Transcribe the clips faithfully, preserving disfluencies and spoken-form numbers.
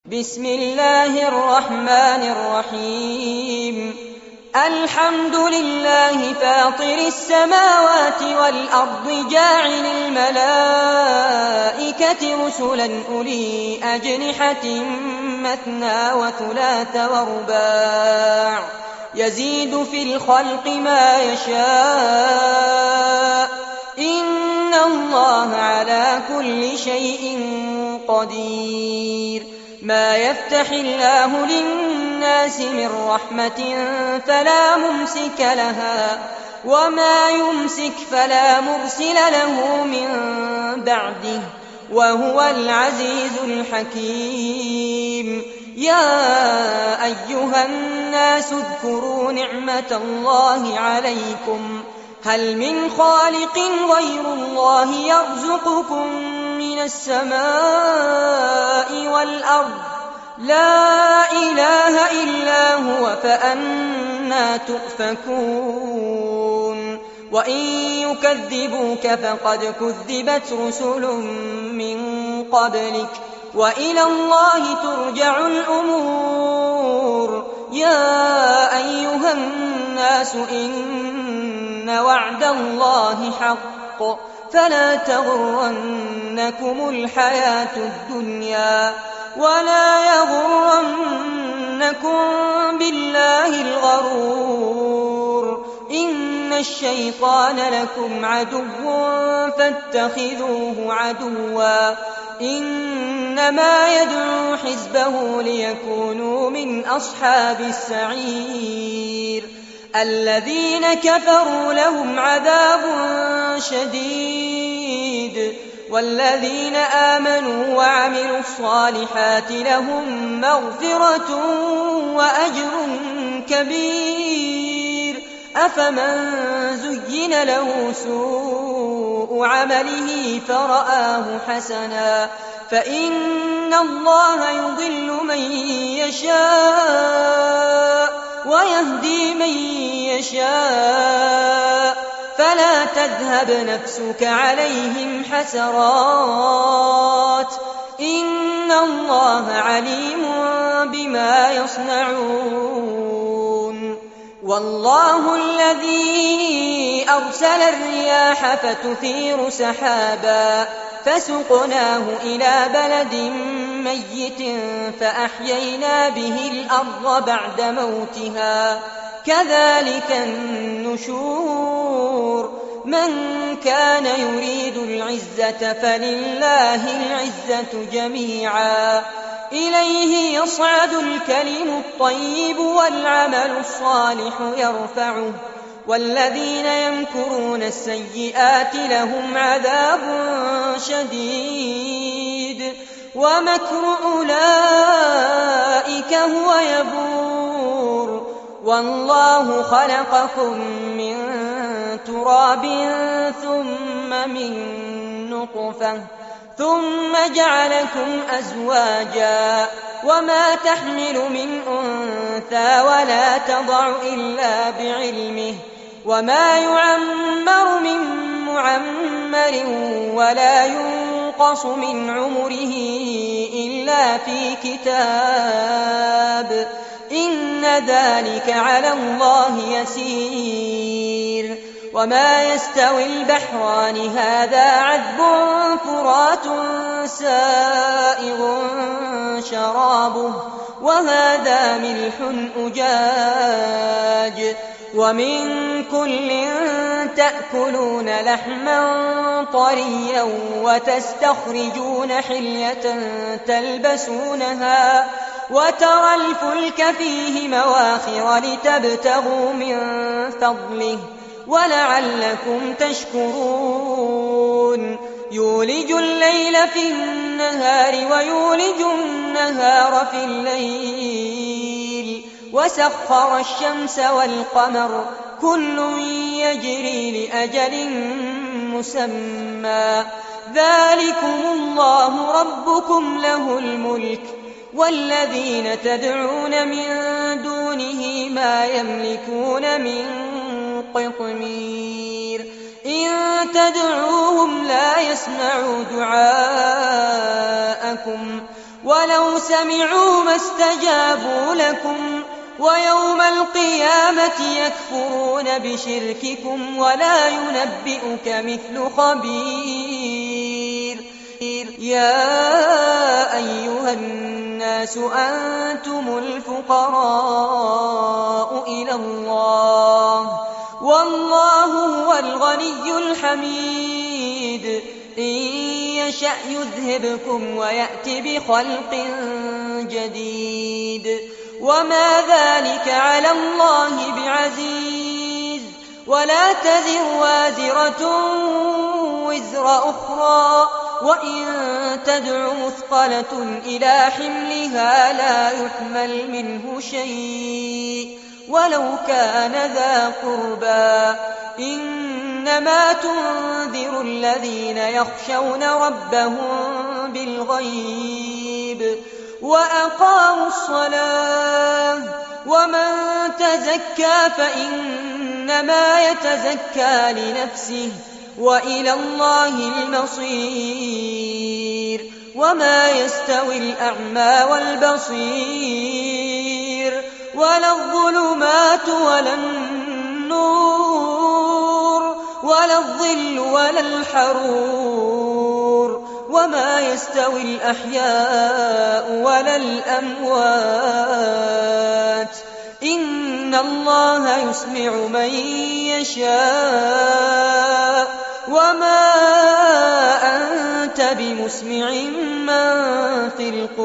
بسم الله الرحمن الرحيم الحمد لله فاطر السماوات والأرض جاعل الملائكة رسلا أولي أجنحة مثنى وثلاث ورباع يزيد في الخلق ما يشاء إن الله على كل شيء قدير ما يفتح الله للناس من رحمة فلا ممسك لها وما يمسك فلا مرسل له من بعده وهو العزيز الحكيم يا أيها الناس اذكروا نعمة الله عليكم هل من خالق غير الله يرزقكم من السماء والأرض لا إله إلا هو فأنى تؤفكون وإن يكذبوك فقد كذبت رسل من قبلك وإلى الله ترجع الأمور يا أيها الناس إن وعد الله حق فلا تغرنكم الحياة الدنيا ولا يغرنكم بالله الغرور إن الشيطان لكم عدو فاتخذوه عدوا إنما يدعو حزبه ليكونوا من أصحاب السعير الذين كفروا لهم عذاب شديد والذين آمنوا وعملوا الصالحات لهم مغفرة وأجر كبير أفمن زين له سوء عمله فرآه حسنا فإن الله يضل من يشاء ويهدي من يشاء فلا تذهب نفسك عليهم حسرات إن الله عليم بما يصنعون والله الذي أرسل الرياح فتثير سحابا فسقناه إلى بلد ميت فأحيينا به الأرض بعد موتها كذلك النشور من كان يريد العزة فلله العزة جميعا إليه يصعد الكلم الطيب والعمل الصالح يرفعه والذين يمكرون السيئات لهم عذاب شديد ومكر أولئك هو يبور والله خلقكم من تراب ثم من نطفة ثم جعلكم أزواجا وما تحمل من أنثى ولا تضع إلا بعلمه وما يعمر من معمر ولا ينقص من عمره إلا في كتاب إن ذلك على الله يسير وما يستوي البحران هذا عذب فرات سائغ شرابه وهذا ملح أجاج ومن كل تأكلون لحما طريا وتستخرجون حلية تلبسونها وترى الفلك فيه مواخر لتبتغوا من فضله ولعلكم تشكرون يولج الليل في النهار ويولج النهار في الليل وسخر الشمس والقمر كل يجري لأجل مسمى ذلكم الله ربكم له الملك والذين تدعون من دونه ما يملكون من قطمير إن تدعوهم لا يسمعوا دعاءكم ولو سمعوا ما استجابوا لكم ويوم القيامة يكفرون بشرككم ولا ينبئك مثل خبير. يا أيها الناس أنتم الفقراء إلى الله والله هو الغني الحميد. إن يشأ يذهبكم ويأت بخلق جديد وما ذلك على الله بعزيز. ولا تزر وازرة وزر أخرى وإن تدع مثقلة إلى حملها لا يحمل منه شيء ولو كان ذا قربى. إنما تنذر الذين يخشون ربهم بالغيب وأقاموا الصلاة ومن تزكى فإنما يتزكى لنفسه وإلى الله المصير. وما يستوي الأعمى والبصير ولا الظلمات ولا النور ولا الظل ولا الحرور وما يستوي الأحياء ولا الأموات. إن الله يسمع من يشاء وما أنت بمسمع من في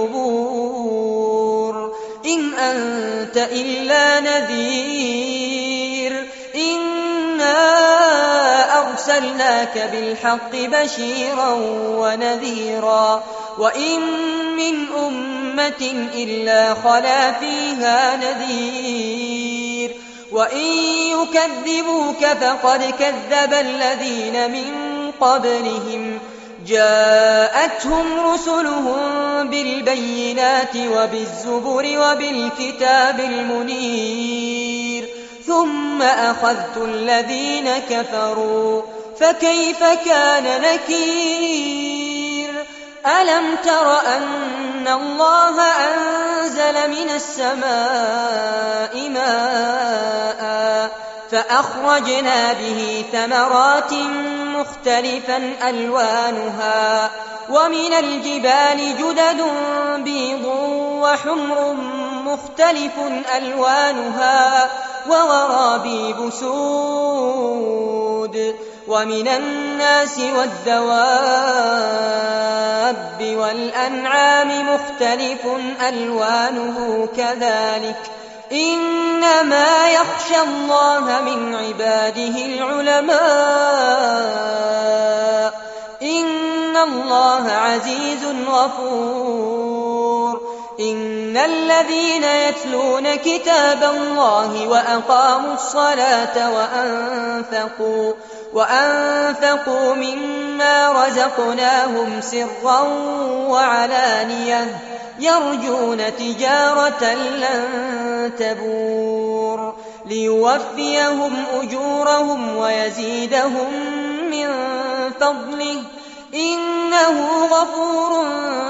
القبور إن أنت إلا نذير. إنا أرسلناك بالحق بشيرا ونذيرا وإن من أمة إلا خلا فيها نذير. وإن يكذبوك فقد كذب الذين من قبلهم جاءتهم رسلهم بالبينات وبالزبر وبالكتاب المنير ثم أخذت الذين كفروا فكيف كان نكير. ألم تر أن الله أنزل من السماء ماء فأخرجنا به ثمرات مختلفا ألوانها ومن الجبال جدد بيض وحمر مختلف ألوانها وغرابيب سود ومن الناس والدواب والأنعام مختلف ألوانه كذلك. إنما يخشى الله من عباده العلماء. إن الله عزيز غفور. إن الذين يتلون كتاب الله وأقاموا الصلاة وأنفقوا وأنفقوا مما رزقناهم سرا وعلانية يرجون تجارة لن تبور ليوفيهم أجورهم ويزيدهم من فضله إنه غفور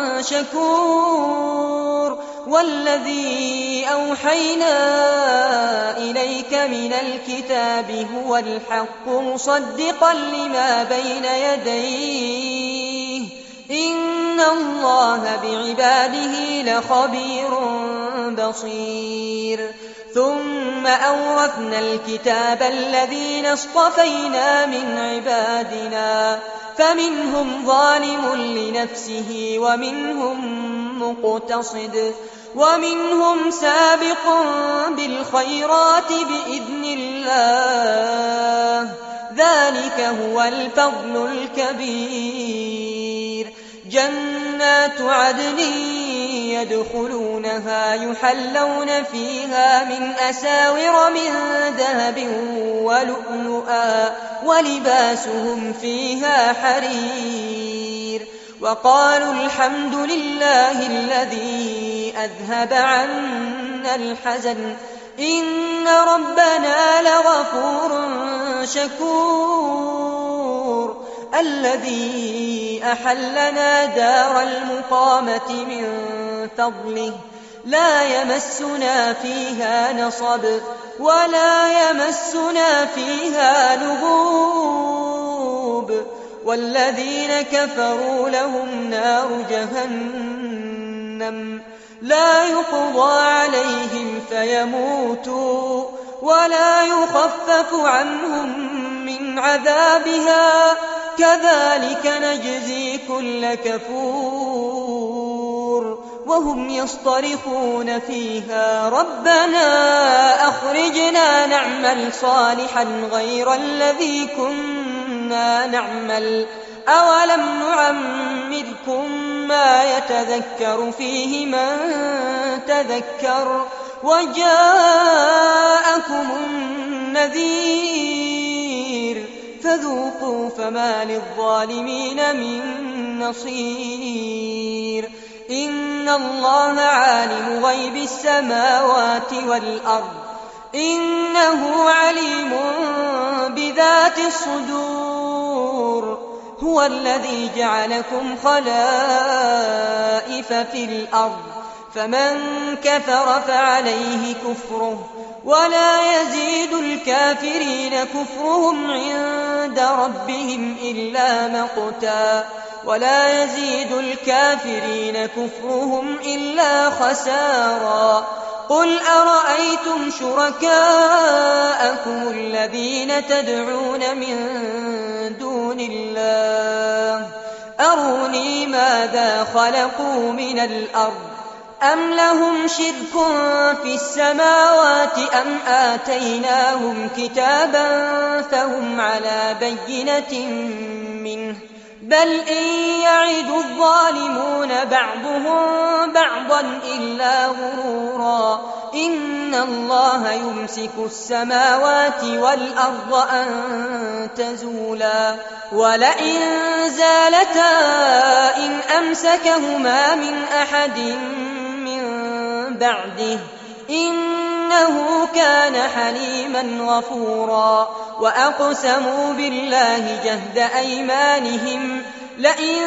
شكور. والذي أوحينا إليك من الكتاب هو الحق مصدقا لما بين يديه إن الله بعباده لخبير بصير. ثم أورثنا الكتاب الذين اصطفينا من عبادنا فمنهم ظالم لنفسه ومنهم مقتصد ومنهم سابق بالخيرات بإذن الله ذلك هو الفضل الكبير. جنات عدن يدخلونها يحلون فيها من أساور من ذهب ولؤلؤا ولباسهم فيها حرير. وقالوا الحمد لله الذي أذهب عنا الحزن إن ربنا لغفور شكور. الذي أحلنا دار المقامة من فضله لا يمسنا فيها نصب ولا يمسنا فيها لغوب والذين كفروا لهم نار جهنم لا يقضى عليهم فيموتوا ولا يخفف عنهم من عذابها كذلك نجزي كل كفور وهم يصطرخون فيها ربنا أخرجنا نعمل صالحا غير الذي كنا نعمل أولم نعمركم ما يتذكر فيه من تذكر وجاءكم النذير فذوقوا فما للظالمين من نصير إن الله عالم غيب السماوات والأرض إنه عليم بذات الصدور هو الذي جعلكم خلائف في الأرض فمن كفر فعليه كفره ولا يزيد الكافرين كفرهم عند ربهم إلا مقتا ولا يزيد الكافرين كفرهم إلا خسارا قل أرأيتم شركاءكم الذين تدعون من دون الله أروني ماذا خلقوا من الأرض أم لهم شرك في السماوات أم آتيناهم كتابا فهم على بينة منه بل إن يعد الظالمون بعضهم بعضا إلا غرورا إن الله يمسك السماوات والأرض أن تزولا ولئن زالتا إن أمسكهما من أحد من بعده إنه كان حليما غفورا وأقسموا بالله جهد أيمانهم لئن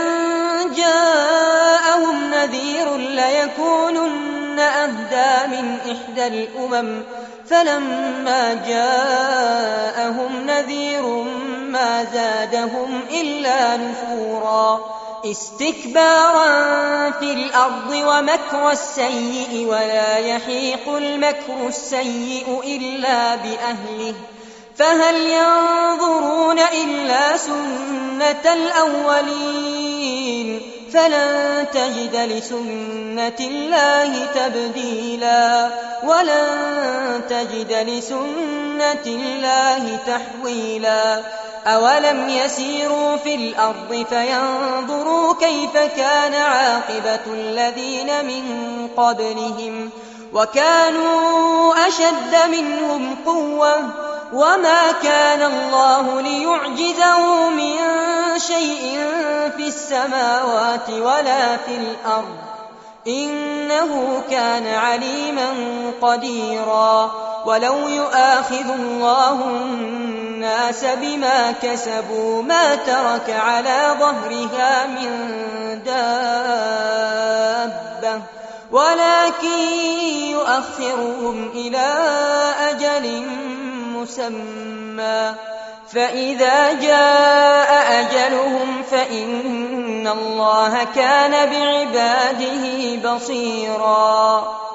جاءهم نذير ليكونن أهدى من إحدى الأمم فلما جاءهم نذير ما زادهم إلا نفورا استكبارا في الأرض ومكر السيء ولا يحيق المكر السيء إلا بأهله فهل ينظرون إلا سنة الأولين فلن تجد لسنة الله تبديلا ولن تجد لسنة الله تحويلا أولم يسيروا في الأرض فينظروا كيف كان عاقبة الذين من قبلهم وكانوا أشد منهم قوة وما كان الله ليعجزه من شيء في السماوات ولا في الأرض إنه كان عليما قديرا ولو يؤاخذ الله الناس بما كسبوا ما ترك على ظهرها من دابة ولكن يؤخرهم إلى أجل مسمى فإذا جاء أجلهم فإن الله كان بعباده بصيرا